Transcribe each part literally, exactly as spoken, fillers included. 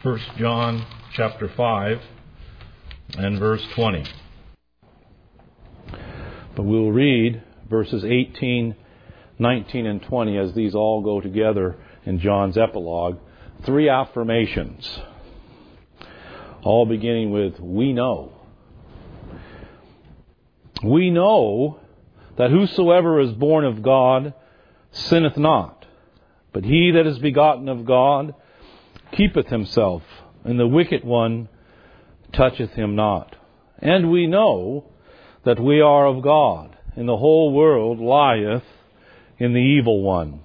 First John chapter five and verse twenty. But we'll read verses eighteen, nineteen, and twenty as these all go together in John's epilogue. Three affirmations, all beginning with, we know. We know that whosoever is born of God sinneth not, but he that is begotten of God keepeth himself, and the wicked one toucheth him not. And we know that we are of God, and the whole world lieth in the evil one.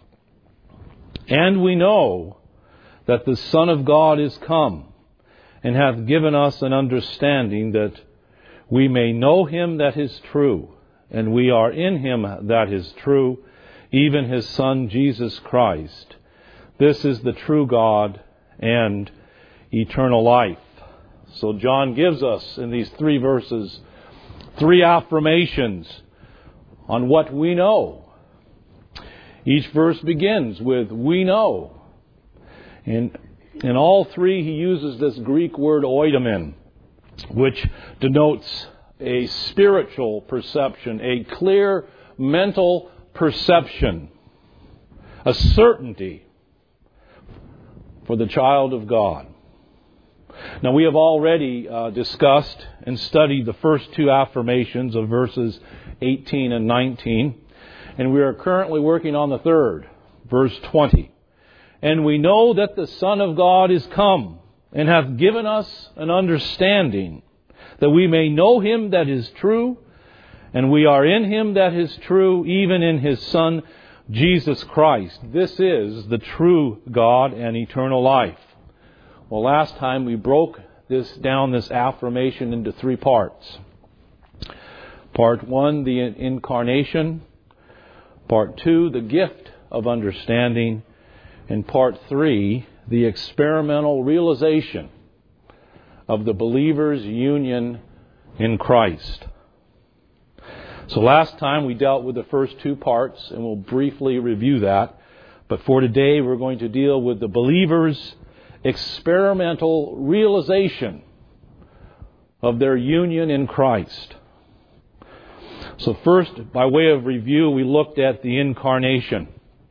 And we know that the Son of God is come, and hath given us an understanding that we may know him that is true, and we are in him that is true, even his Son Jesus Christ. This is the true God and eternal life. So John gives us in these three verses three affirmations on what we know. Each verse begins with we know. And in all three he uses this Greek word oidomen, which denotes a spiritual perception, a clear mental perception, a certainty for the child of God. Now, we have already uh, discussed and studied the first two affirmations of verses eighteen and nineteen, and we are currently working on the third, verse twenty. And we know that the Son of God is come, and hath given us an understanding, that we may know him that is true, and we are in him that is true, even in his Son, Jesus Christ. This is the true God and eternal life. Well, last time we broke this down, this affirmation, into three parts. Part one, the incarnation. Part two, the gift of understanding. And part three, the experimental realization of the believer's union in Christ. So last time we dealt with the first two parts, and we'll briefly review that. But for today, we're going to deal with the believer's experimental realization of their union in Christ. So first, by way of review, we looked at the incarnation.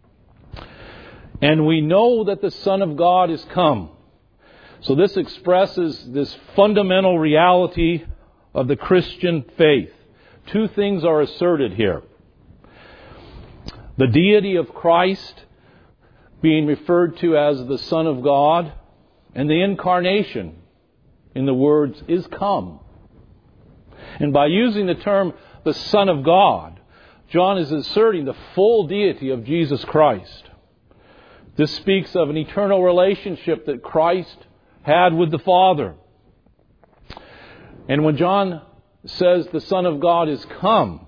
And we know that the Son of God is come. So this expresses this fundamental reality of the Christian faith. Two things are asserted here. The deity of Christ being referred to as the Son of God, and the incarnation, in the words, is come. And by using the term the Son of God, John is asserting the full deity of Jesus Christ. This speaks of an eternal relationship that Christ had with the Father. And when John says the Son of God is come,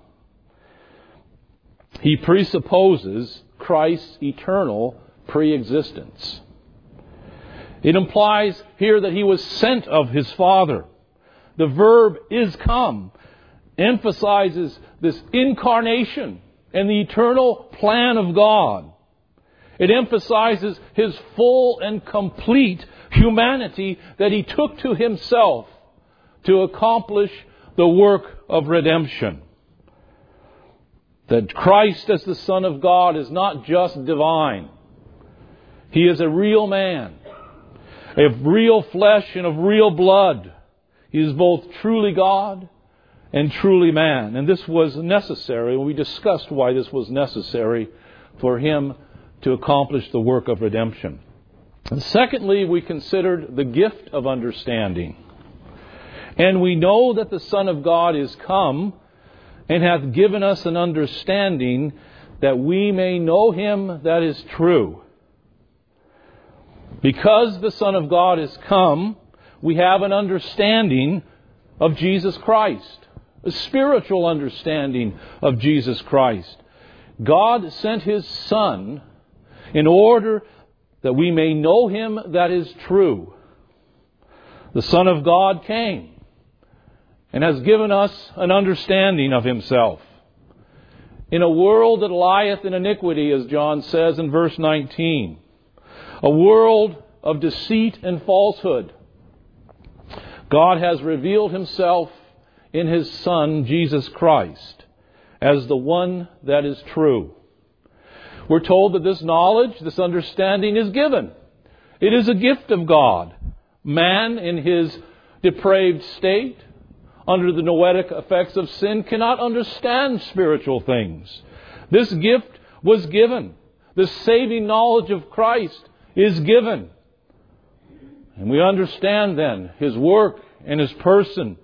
he presupposes Christ's eternal pre-existence. It implies here that he was sent of his Father. The verb is come emphasizes this incarnation and the eternal plan of God. It emphasizes his full and complete humanity that he took to himself to accomplish the work of redemption. That Christ as the Son of God is not just divine. He is a real man, of real flesh and of real blood. He is both truly God and truly man. And this was necessary. We discussed why this was necessary for him to accomplish the work of redemption. And secondly, we considered the gift of understanding. And we know that the Son of God is come, and hath given us an understanding, that we may know him that is true. Because the Son of God is come, we have an understanding of Jesus Christ, a spiritual understanding of Jesus Christ. God sent his Son in order that we may know him that is true. The Son of God came and has given us an understanding of himself. In a world that lieth in iniquity, as John says in verse nineteen, a world of deceit and falsehood. God has revealed Himself in His Son, Jesus Christ, as the one that is true. We're told that this knowledge, this understanding is given. It is a gift of God. Man, in his depraved state, under the noetic effects of sin, cannot understand spiritual things. This gift was given. The saving knowledge of Christ is given. And we understand then His work and His person.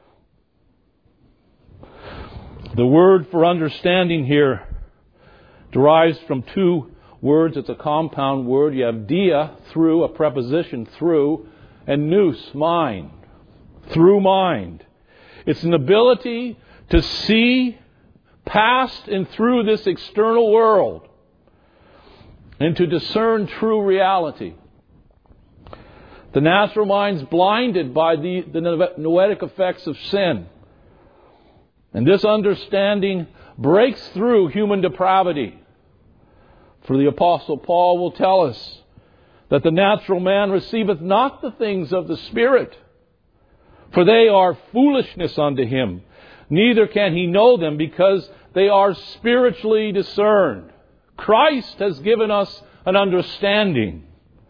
The word for understanding here derives from two words. It's a compound word. You have dia, through, a preposition, through, and nous, mind. Through mind. It's an ability to see past and through this external world and to discern true reality. The natural mind's blinded by the, the noetic effects of sin. And this understanding breaks through human depravity. For the Apostle Paul will tell us that the natural man receiveth not the things of the Spirit, for they are foolishness unto him. Neither can he know them, because they are spiritually discerned. Christ has given us an understanding.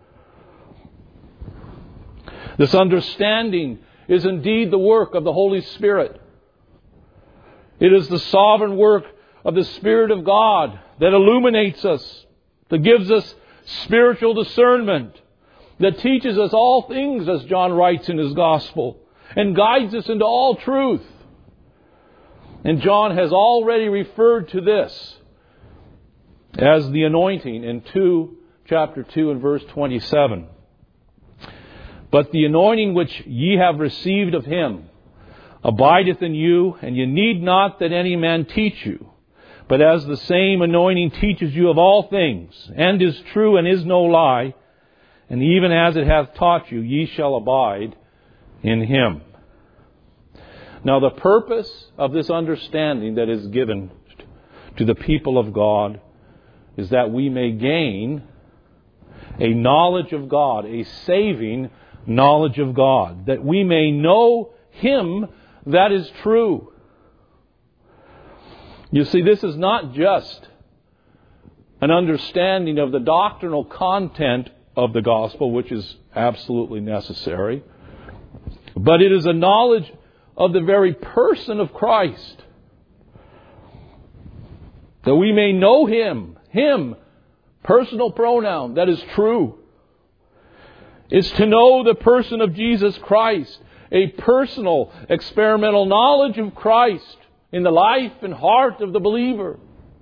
This understanding is indeed the work of the Holy Spirit. It is the sovereign work of the Spirit of God that illuminates us, that gives us spiritual discernment, that teaches us all things, as John writes in his Gospel, and guides us into all truth. And John has already referred to this as the anointing in two, chapter two and verse twenty-seven. But the anointing which ye have received of Him abideth in you, and ye need not that any man teach you. But as the same anointing teaches you of all things, and is true and is no lie, and even as it hath taught you, ye shall abide in Him. Now the purpose of this understanding that is given to the people of God is that we may gain a knowledge of God, a saving knowledge of God, that we may know Him that is true. You see, this is not just an understanding of the doctrinal content of the gospel, which is absolutely necessary, but it is a knowledge of the very person of Christ, that we may know Him, Him, personal pronoun, that is true. It's to know the person of Jesus Christ, a personal, experimental knowledge of Christ in the life and heart of the believer.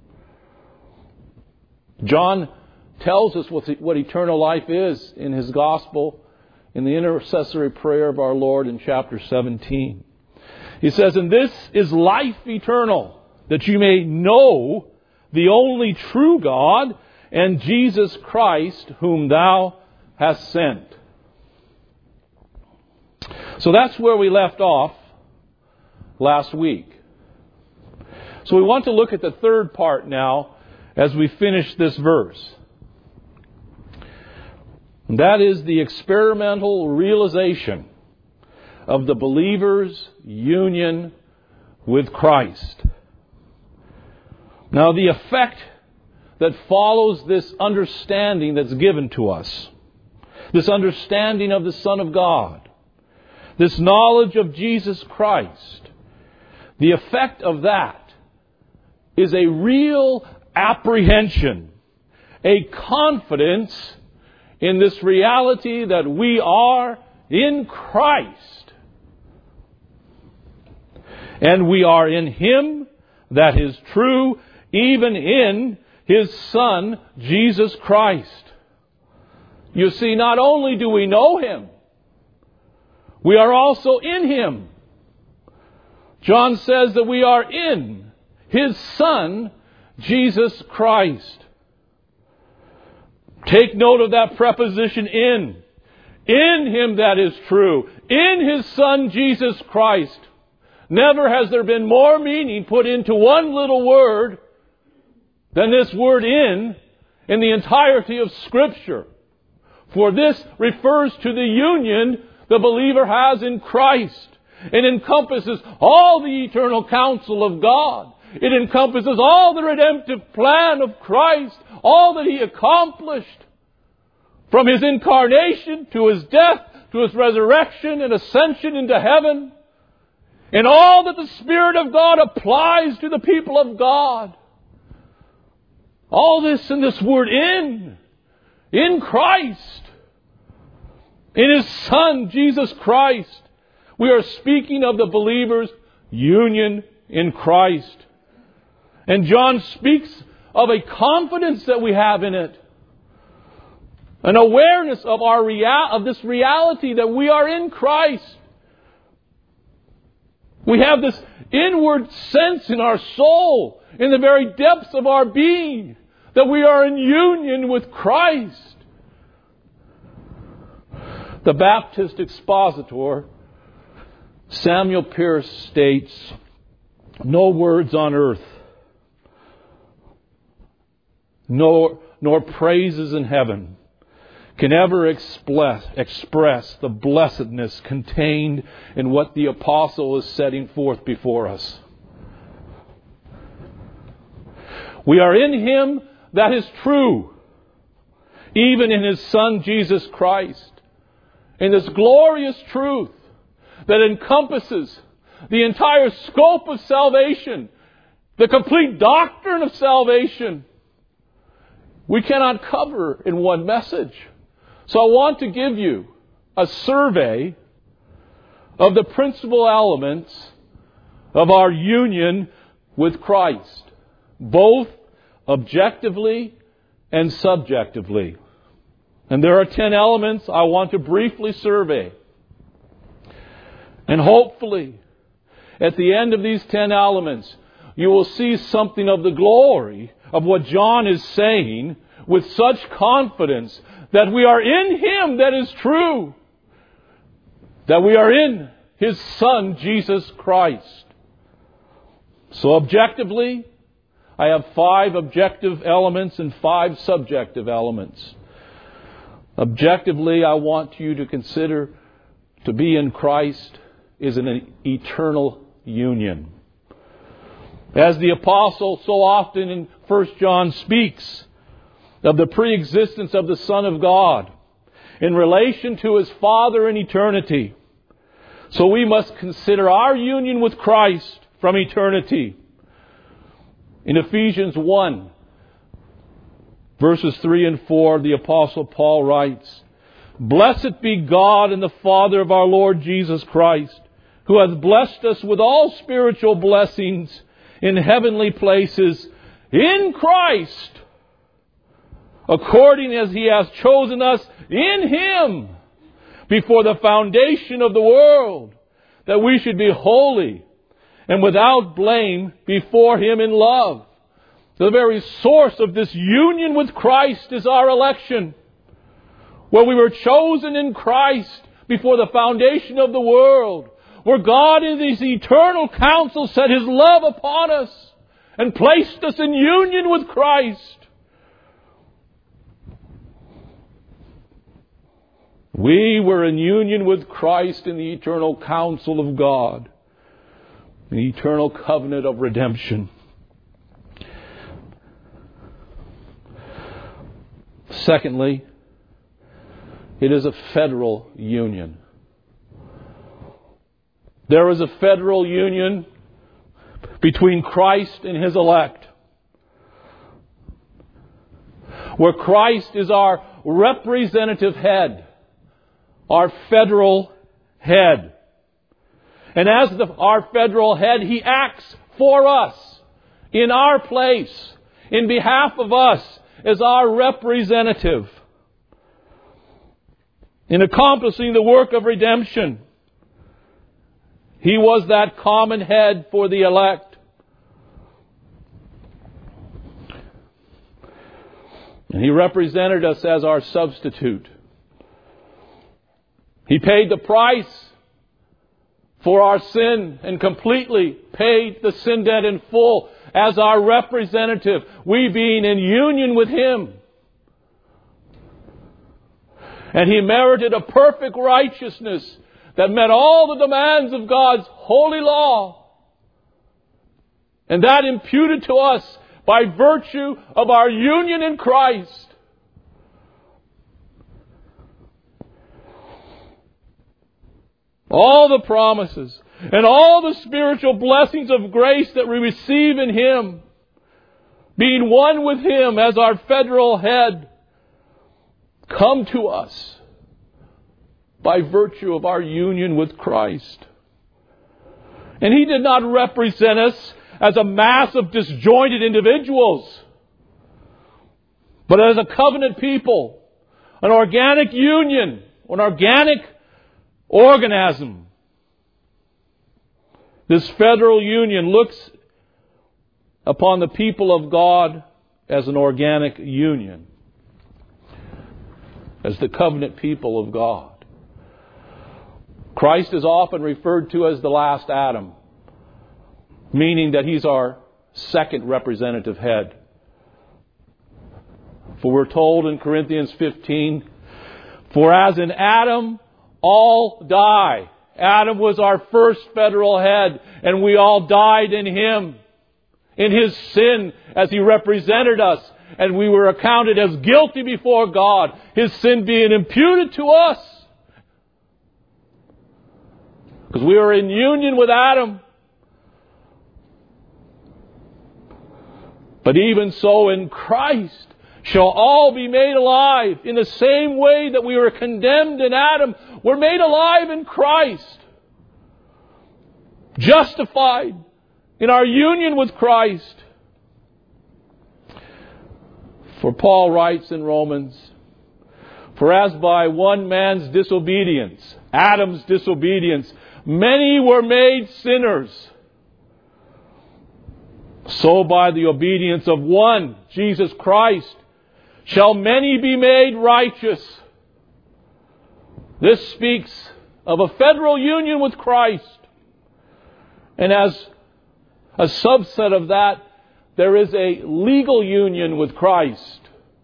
John tells us what eternal life is in his Gospel, in the intercessory prayer of our Lord in chapter seventeen. He says, "And this is life eternal, that you may know the only true God and Jesus Christ, whom Thou hast sent." So that's where we left off last week. So we want to look at the third part now as we finish this verse. And that is the experimental realization of the believer's union with Christ. Now, the effect that follows this understanding that's given to us, this understanding of the Son of God, this knowledge of Jesus Christ, the effect of that is a real apprehension, a confidence in this reality that we are in Christ. And we are in Him that is true, even in His Son, Jesus Christ. You see, not only do we know Him, we are also in Him. John says that we are in His Son, Jesus Christ. Take note of that preposition, in. In Him that is true. In His Son, Jesus Christ. Never has there been more meaning put into one little word than this word in, in the entirety of Scripture. For this refers to the union the believer has in Christ. It encompasses all the eternal counsel of God. It encompasses all the redemptive plan of Christ, all that He accomplished from His incarnation to His death to His resurrection and ascension into heaven, and all that the Spirit of God applies to the people of God. All this in this word in, in Christ, in His Son, Jesus Christ. We are speaking of the believer's union in Christ. And John speaks of a confidence that we have in it. An awareness of our real, of this reality that we are in Christ. We have this inward sense in our soul, in the very depths of our being, that we are in union with Christ. The Baptist expositor, Samuel Pierce, states, "No words on earth, nor, nor praises in heaven can ever express, express the blessedness contained in what the apostle is setting forth before us. We are in Him that is true, even in His Son Jesus Christ, in this glorious truth that encompasses the entire scope of salvation, the complete doctrine of salvation. We cannot cover in one message. So I want to give you a survey of the principal elements of our union with Christ, both objectively and subjectively. And there are ten elements I want to briefly survey. And hopefully, at the end of these ten elements, you will see something of the glory of what John is saying with such confidence that we are in Him that is true, that we are in His Son, Jesus Christ. So objectively, I have five objective elements and five subjective elements. Objectively, I want you to consider to be in Christ is an eternal union. As the apostle so often in First John speaks of the pre-existence of the Son of God in relation to His Father in eternity, so we must consider our union with Christ from eternity. In Ephesians one, verses three and four, the apostle Paul writes, "Blessed be God and the Father of our Lord Jesus Christ, who hath blessed us with all spiritual blessings in heavenly places in Christ, according as He has chosen us in Him before the foundation of the world, that we should be holy and without blame before Him in love." The very source of this union with Christ is our election, where we were chosen in Christ before the foundation of the world, where God in His eternal counsel set His love upon us and placed us in union with Christ. We were in union with Christ in the eternal counsel of God, the eternal covenant of redemption. Secondly, it is a federal union. There is a federal union between Christ and His elect, where Christ is our representative head, our federal head. And as the, our federal head, He acts for us, in our place, in behalf of us, as our representative, in accomplishing the work of redemption. He was that common head for the elect. And He represented us as our substitute. He paid the price for our sin and completely paid the sin debt in full as our representative, we being in union with Him. And He merited a perfect righteousness that met all the demands of God's holy law. And that imputed to us by virtue of our union in Christ. All the promises and all the spiritual blessings of grace that we receive in Him, being one with Him as our federal head, come to us by virtue of our union with Christ. And He did not represent us as a mass of disjointed individuals, but as a covenant people, an organic union, an organic organism. This federal union looks upon the people of God as an organic union, as the covenant people of God. Christ is often referred to as the last Adam, meaning that He's our second representative head. For we're told in Corinthians fifteen, for as in Adam all die. Adam was our first federal head, and we all died in him, in his sin, as he represented us, and we were accounted as guilty before God, his sin being imputed to us. Because we were in union with Adam. But even so, in Christ shall all be made alive. In the same way that we were condemned in Adam, we're made alive in Christ. Justified in our union with Christ. For Paul writes in Romans, for as by one man's disobedience, Adam's disobedience, many were made sinners, so by the obedience of one, Jesus Christ, shall many be made righteous. This speaks of a federal union with Christ. And as a subset of that, there is a legal union with Christ.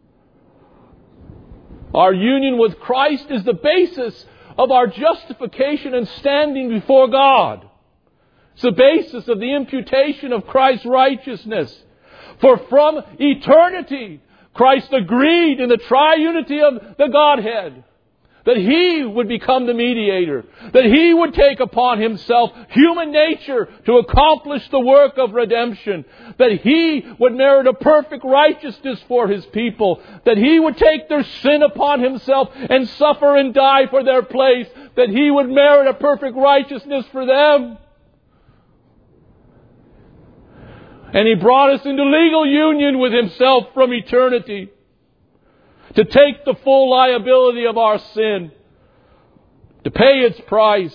Our union with Christ is the basis of our justification and standing before God. It's the basis of the imputation of Christ's righteousness. For from eternity, Christ agreed in the triunity of the Godhead that He would become the mediator, that He would take upon Himself human nature to accomplish the work of redemption, that He would merit a perfect righteousness for His people, that He would take their sin upon Himself and suffer and die for their place, that He would merit a perfect righteousness for them. And He brought us into legal union with Himself from eternity to take the full liability of our sin, to pay its price.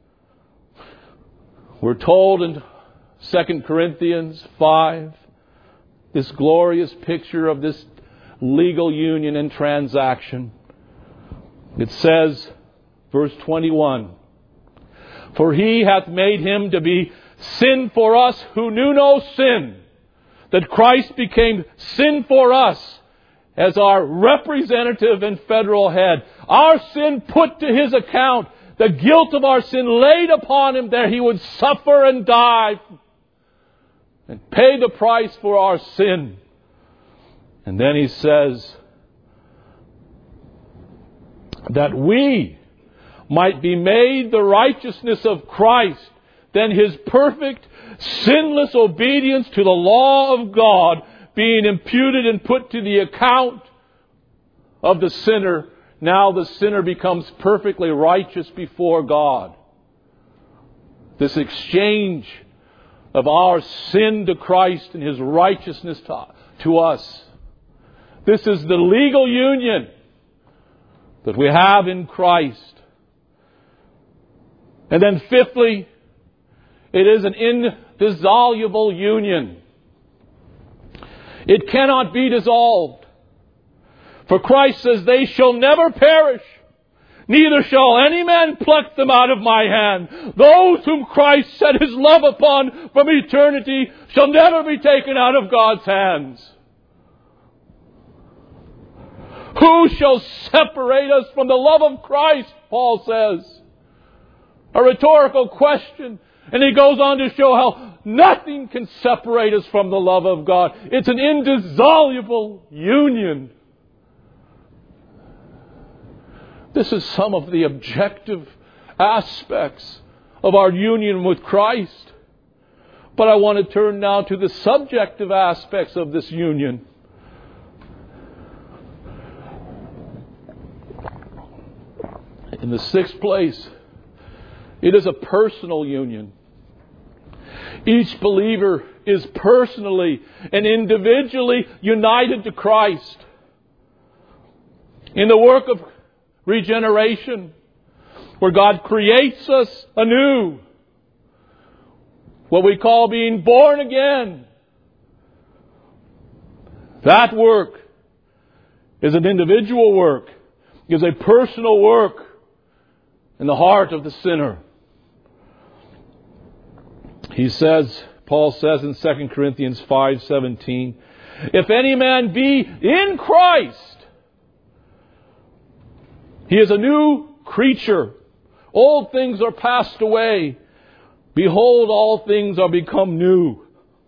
We're told in Second Corinthians five, this glorious picture of this legal union and transaction. It says, verse twenty-one, for He hath made Him to be sin for us who knew no sin, that Christ became sin for us as our representative and federal head. Our sin put to His account, the guilt of our sin laid upon Him, that He would suffer and die and pay the price for our sin. And then He says that we might be made the righteousness of Christ. Then His perfect, sinless obedience to the law of God being imputed and put to the account of the sinner, now the sinner becomes perfectly righteous before God. This exchange of our sin to Christ and His righteousness to, to us. This is the legal union that we have in Christ. And then fifthly, it is an indissoluble union. It cannot be dissolved. For Christ says, they shall never perish, neither shall any man pluck them out of my hand. Those whom Christ set His love upon from eternity shall never be taken out of God's hands. Who shall separate us from the love of Christ? Paul says. A rhetorical question. And he goes on to show how nothing can separate us from the love of God. It's an indissoluble union. This is some of the objective aspects of our union with Christ. But I want to turn now to the subjective aspects of this union. In the sixth place, it is a personal union. Each believer is personally and individually united to Christ. In the work of regeneration, where God creates us anew, what we call being born again, that work is an individual work, is a personal work in the heart of the sinner. He says, Paul says in Second Corinthians five seventeen, if any man be in Christ, he is a new creature. Old things are passed away. Behold, all things are become new.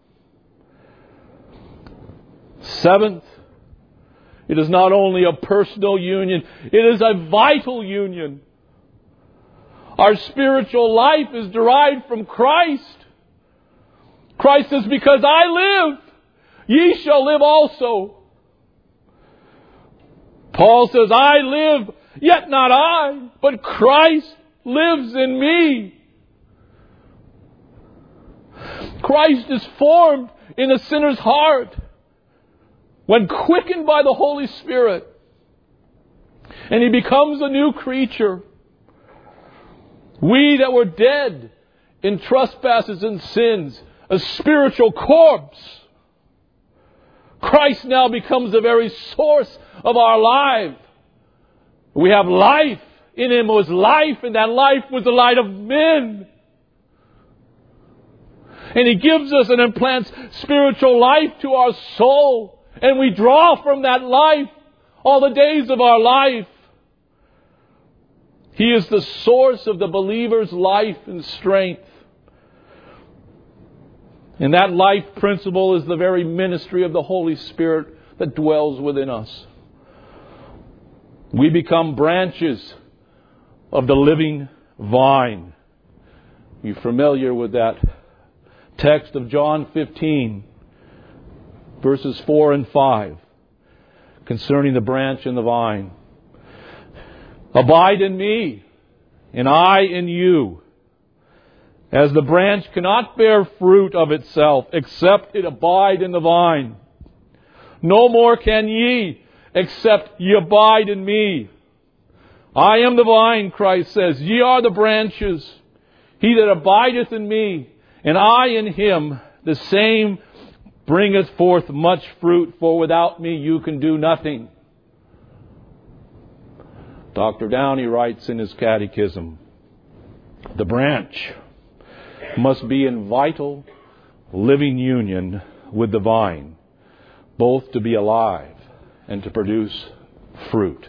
Seventh, it is not only a personal union, it is a vital union. Our spiritual life is derived from Christ. Christ says, because I live, ye shall live also. Paul says, I live, yet not I, but Christ lives in me. Christ is formed in a sinner's heart when quickened by the Holy Spirit, and he becomes a new creature. We that were dead in trespasses and sins, a spiritual corpse, Christ now becomes the very source of our life. We have life. In Him was life, and that life was the light of men. And He gives us and implants spiritual life to our soul. And we draw from that life all the days of our life. He is the source of the believer's life and strength. And that life principle is the very ministry of the Holy Spirit that dwells within us. We become branches of the living vine. You're familiar with that text of John fifteen, verses four and five, concerning the branch and the vine. Abide in me, and I in you. As the branch cannot bear fruit of itself, except it abide in the vine. No more can ye, except ye abide in me. I am the vine, Christ says. Ye are the branches. He that abideth in me, and I in him, the same bringeth forth much fruit, for without me you can do nothing. Doctor Downey writes in his catechism, the branch must be in vital, living union with the vine, both to be alive and to produce fruit.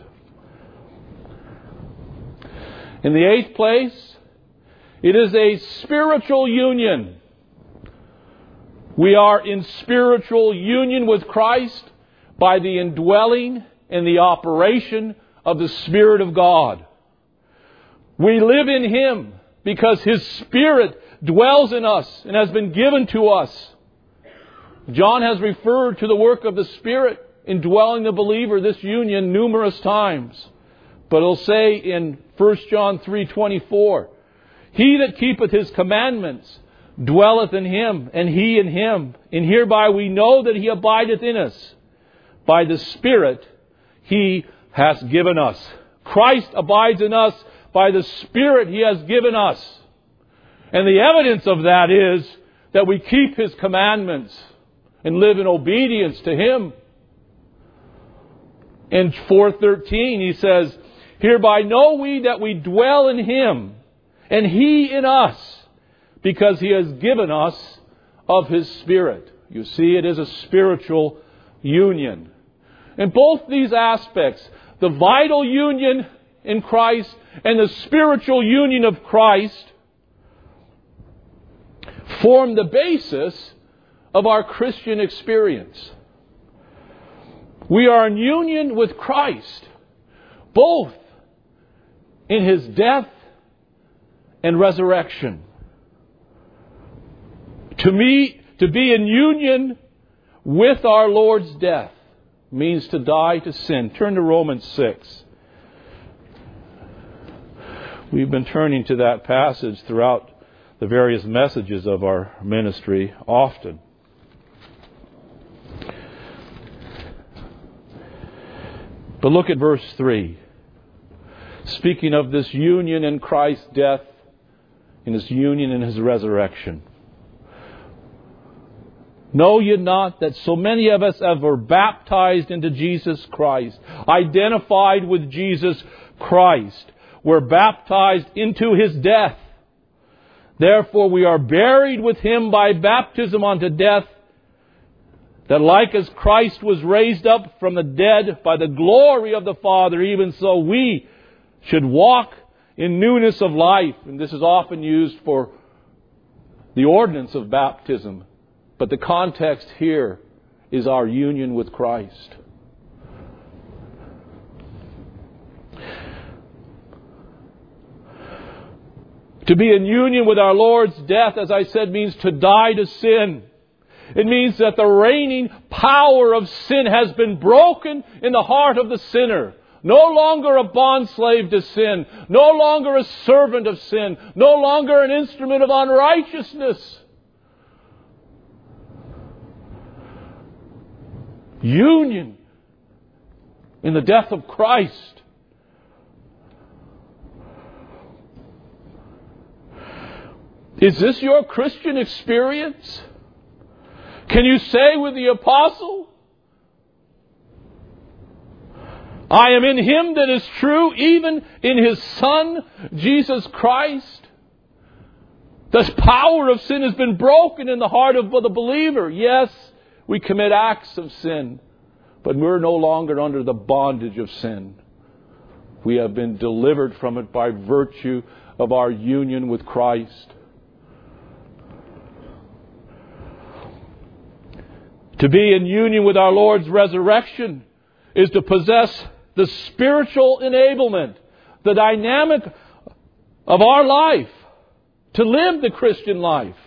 In the eighth place, it is a spiritual union. We are in spiritual union with Christ by the indwelling and the operation of the Spirit of God. We live in Him because His Spirit dwells in us and has been given to us. John has referred to the work of the Spirit indwelling the believer, this union, numerous times. But he'll say in First John three twenty-four, He that keepeth His commandments dwelleth in Him, and He in Him. And hereby we know that He abideth in us, by the Spirit He hath given us. Christ abides in us by the Spirit He has given us. And the evidence of that is that we keep His commandments and live in obedience to Him. In four thirteen he says, Hereby know we that we dwell in Him, and He in us, because He has given us of His Spirit. You see, it is a spiritual union. in both these aspects, the vital union in Christ and the spiritual union of Christ, form the basis of our Christian experience. We are in union with Christ, both in His death and resurrection. To me, to be in union with our Lord's death means to die to sin. Turn to Romans six. We've been turning to that passage throughout the various messages of our ministry often. But look at verse three. Speaking of this union in Christ's death and His union in His resurrection. Know ye not that so many of us have were baptized into Jesus Christ, identified with Jesus Christ, were baptized into His death. Therefore we are buried with Him by baptism unto death, that like as Christ was raised up from the dead by the glory of the Father, even so we should walk in newness of life. And this is often used for the ordinance of baptism. But the context here is our union with Christ. To be in union with our Lord's death, as I said, means to die to sin. It means that the reigning power of sin has been broken in the heart of the sinner. No longer a bondslave to sin. No longer a servant of sin. No longer an instrument of unrighteousness. Union in the death of Christ. Is this your Christian experience? Can you say with the apostle, I am in Him that is true, even in His Son, Jesus Christ? The power of sin has been broken in the heart of the believer. Yes, we commit acts of sin, but we're no longer under the bondage of sin. We have been delivered from it by virtue of our union with Christ. To be in union with our Lord's resurrection is to possess the spiritual enablement, the dynamic of our life, to live the Christian life.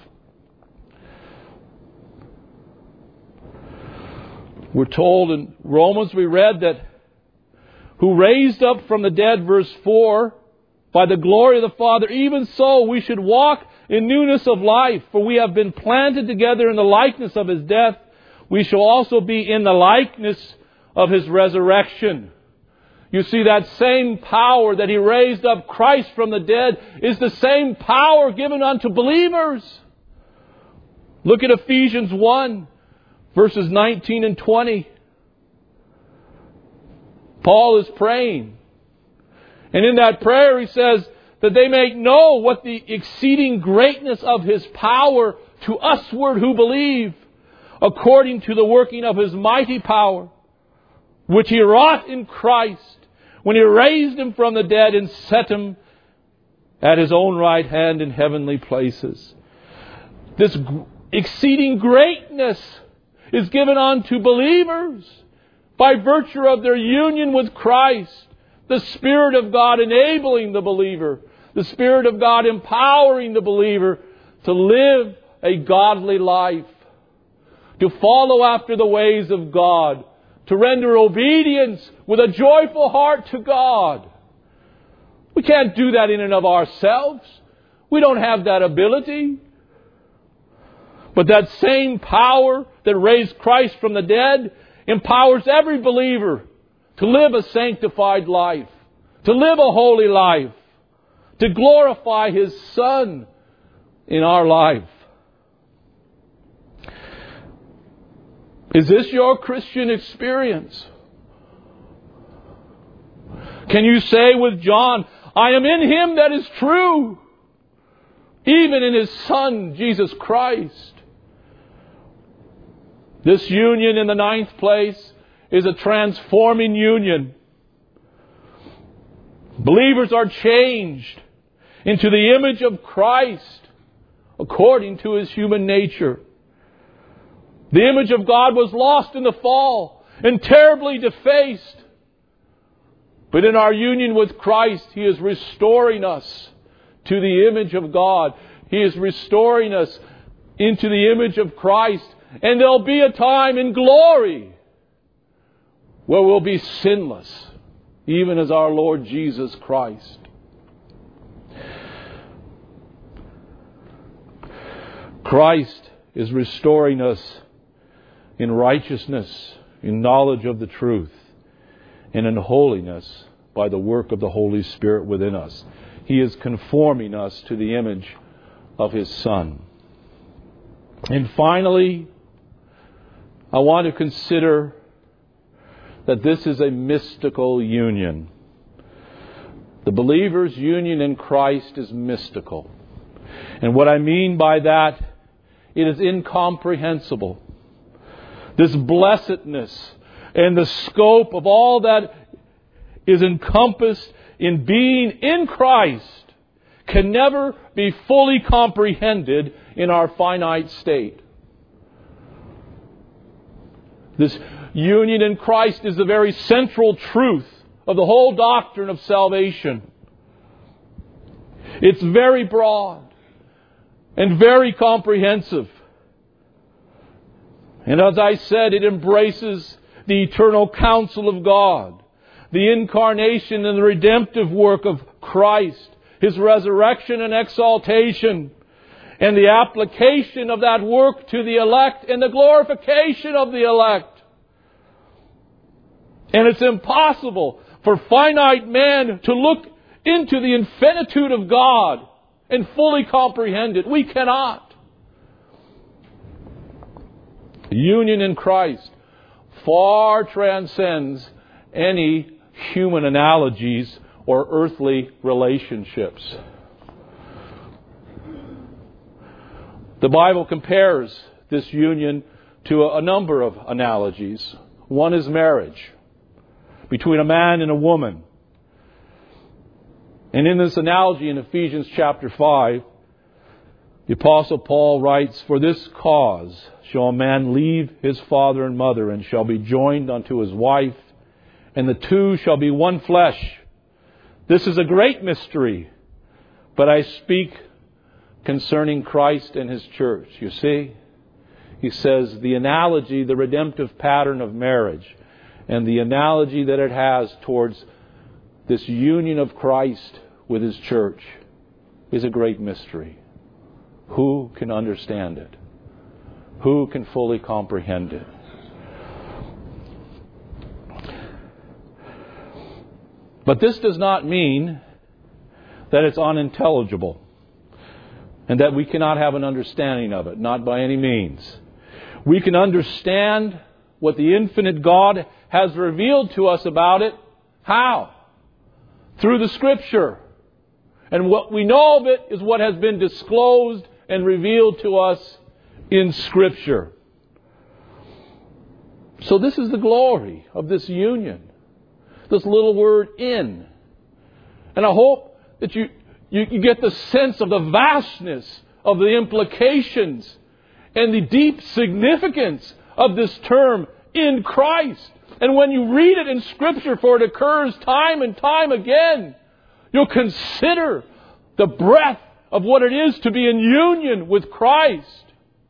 We're told in Romans, we read that who raised up from the dead, verse four, by the glory of the Father, even so we should walk in newness of life, for we have been planted together in the likeness of His death. We shall also be in the likeness of His resurrection. You see, that same power that He raised up Christ from the dead is the same power given unto believers. Look at Ephesians one, verses nineteen and twenty. Paul is praying. And in that prayer he says that they may know what the exceeding greatness of His power to usward who believe, according to the working of His mighty power, which He wrought in Christ, when He raised Him from the dead and set Him at His own right hand in heavenly places. This exceeding greatness is given unto believers by virtue of their union with Christ. The Spirit of God enabling the believer. The Spirit of God empowering the believer to live a godly life. To follow after the ways of God. To render obedience with a joyful heart to God. We can't do that in and of ourselves. We don't have that ability. But that same power that raised Christ from the dead empowers every believer to live a sanctified life, to live a holy life, to glorify His Son in our life. Is this your Christian experience? Can you say with John, I am in Him that is true, even in His Son, Jesus Christ? This union, in the ninth place, is a transforming union. Believers are changed into the image of Christ according to His human nature. The image of God was lost in the fall and terribly defaced. But in our union with Christ, He is restoring us to the image of God. He is restoring us into the image of Christ. And there'll be a time in glory where we'll be sinless, even as our Lord Jesus Christ. Christ is restoring us in righteousness, in knowledge of the truth, and in holiness by the work of the Holy Spirit within us. He is conforming us to the image of His Son. And finally, I want to consider that this is a mystical union. The believer's union in Christ is mystical. And what I mean by that, it is incomprehensible. This blessedness and the scope of all that is encompassed in being in Christ can never be fully comprehended in our finite state. This union in Christ is the very central truth of the whole doctrine of salvation. It's very broad and very comprehensive. And as I said, it embraces the eternal counsel of God, the incarnation and the redemptive work of Christ, His resurrection and exaltation, and the application of that work to the elect and the glorification of the elect. And it's impossible for finite man to look into the infinitude of God and fully comprehend it. We cannot. Union in Christ far transcends any human analogies or earthly relationships. The Bible compares this union to a, a number of analogies. One is marriage between a man and a woman. And in this analogy in Ephesians chapter five, the Apostle Paul writes, "For this cause shall a man leave his father and mother, and shall be joined unto his wife, and the two shall be one flesh. This is a great mystery, but I speak concerning Christ and His church." You see? He says the analogy, the redemptive pattern of marriage, and the analogy that it has towards this union of Christ with His church is a great mystery. Who can understand it? Who can fully comprehend it? But this does not mean that it's unintelligible and that we cannot have an understanding of it. Not by any means. We can understand what the infinite God has revealed to us about it. How? Through the Scripture. And what we know of it is what has been disclosed and revealed to us in Scripture. So this is the glory of this union. This little word "in." And I hope that you, you, you get the sense of the vastness of the implications and the deep significance of this term "in Christ." And when you read it in Scripture, for it occurs time and time again, you'll consider the breadth of what it is to be in union with Christ.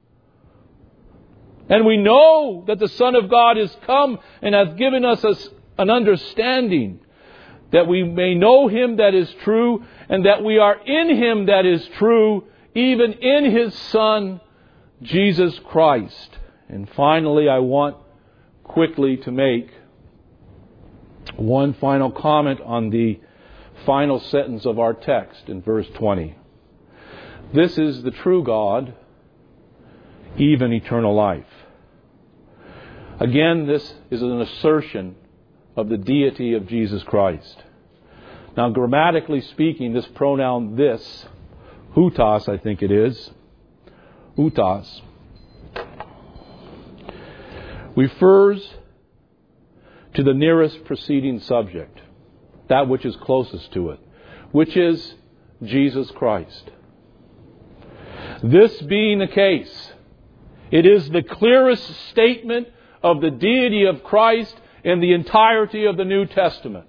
And we know that the Son of God has come and has given us a, an understanding that we may know Him that is true, and that we are in Him that is true, even in His Son, Jesus Christ. And finally, I want quickly to make one final comment on the final sentence of our text in verse twenty. This is the true God, even eternal life. Again, this is an assertion of the deity of Jesus Christ. Now, grammatically speaking, this pronoun "this," hutas, I think it is, hutas, refers to the nearest preceding subject, that which is closest to it, which is Jesus Christ. This being the case, it is the clearest statement of the deity of Christ in the entirety of the New Testament.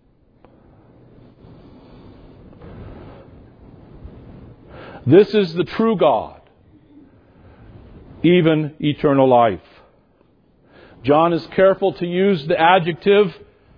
This is the true God, even eternal life. John is careful to use the adjective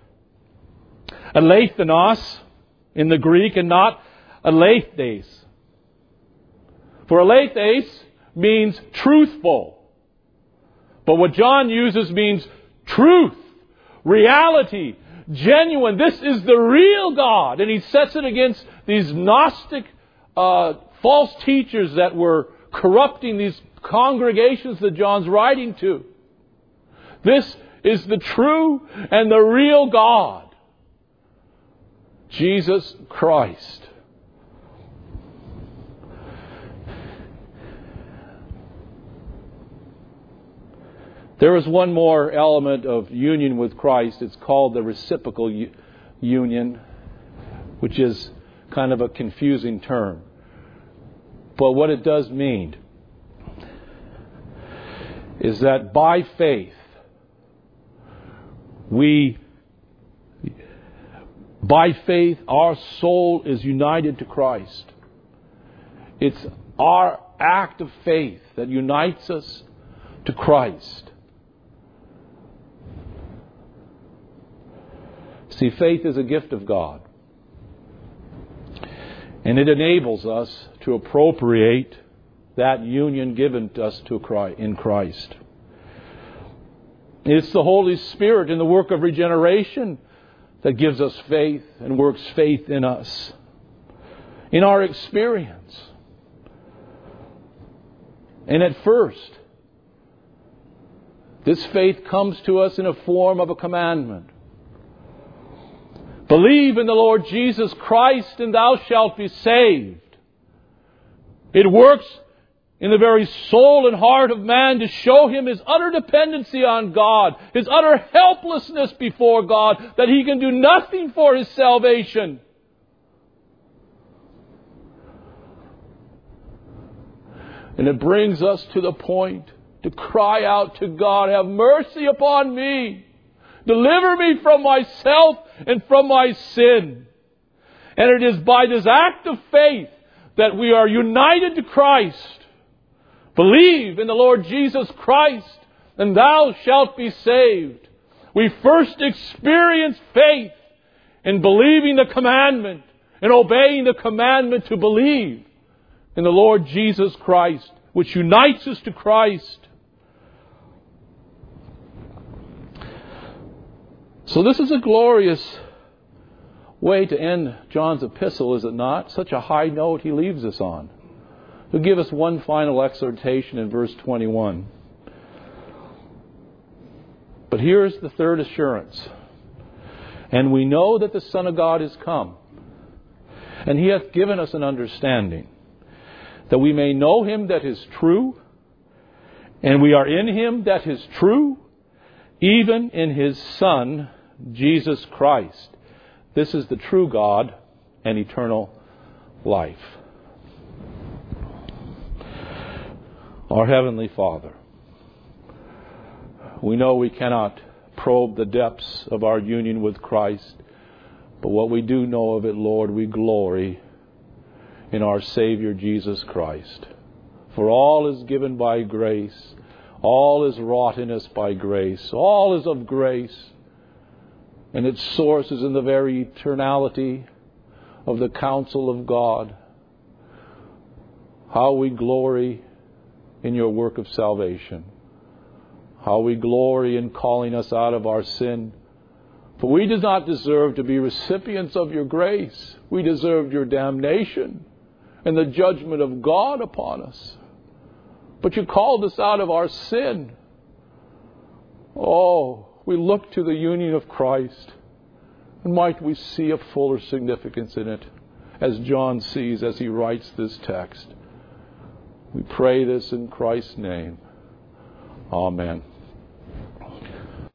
alethenos in the Greek and not alethes. For alethes means truthful. But what John uses means truth, reality, genuine. This is the real God. And he sets it against these Gnostic uh, false teachers that were corrupting these congregations that John's writing to. This is the true and the real God, Jesus Christ. There is one more element of union with Christ. It's called the reciprocal u- union, which is kind of a confusing term. But what it does mean is that by faith, we, by faith, our soul is united to Christ. It's our act of faith that unites us to Christ. See, faith is a gift of God. And it enables us to appropriate that union given to us to Christ, in Christ. It's the Holy Spirit in the work of regeneration that gives us faith and works faith in us, in our experience. And at first, this faith comes to us in a form of a commandment. Believe in the Lord Jesus Christ and thou shalt be saved. It works in the very soul and heart of man to show him his utter dependency on God, his utter helplessness before God, that he can do nothing for his salvation. And it brings us to the point to cry out to God, have mercy upon me. Deliver me from myself and from my sin. And it is by this act of faith that we are united to Christ. Believe in the Lord Jesus Christ, and thou shalt be saved. We first experience faith in believing the commandment and obeying the commandment to believe in the Lord Jesus Christ, which unites us to Christ. So this is a glorious way to end John's epistle, is it not? Such a high note he leaves us on. He'll give us one final exhortation in verse twenty-one. But here's the third assurance. And we know that the Son of God is come, and he hath given us an understanding, that we may know him that is true, and we are in him that is true, even in his Son, Jesus Christ. This is the true God and eternal life. Our Heavenly Father, we know we cannot probe the depths of our union with Christ, but what we do know of it, Lord, we glory in our Savior Jesus Christ. For all is given by grace, all is wrought in us by grace, all is of grace, and its source is in the very eternality of the counsel of God. How we glory in your work of salvation. How we glory in calling us out of our sin. For we do not deserve to be recipients of your grace. We deserved your damnation and the judgment of God upon us. But you called us out of our sin. Oh, we look to the union of Christ. And might we see a fuller significance in it, as John sees as he writes this text. We pray this in Christ's name. Amen.